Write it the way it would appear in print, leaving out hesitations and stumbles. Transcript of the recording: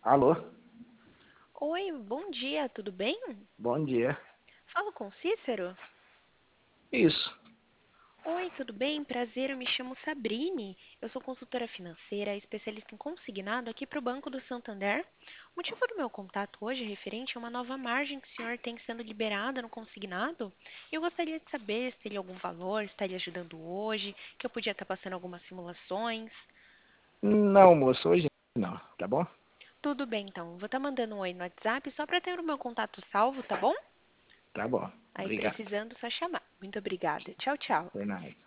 Alô, Oi, bom dia, tudo bem? bom dia. Falo com Cícero? Isso. Oi, tudo bem? Prazer, eu me chamo Sabrine. Eu sou consultora financeira, especialista em consignado aqui para o Banco do Santander. O motivo do meu contato hoje é referente a uma nova margem que o senhor tem sendo liberada no consignado. Eu gostaria de saber se teria algum valor, se estaria ajudando hoje, que eu podia estar passando algumas simulações. Não, moço, hoje não, tá bom? Tudo bem, então. Vou estar mandando um oi no WhatsApp só para ter o meu contato salvo, tá bom? Tá bom. Aí Obrigado. precisando, só chamar. Muito obrigada. Tchau, tchau. Por nada.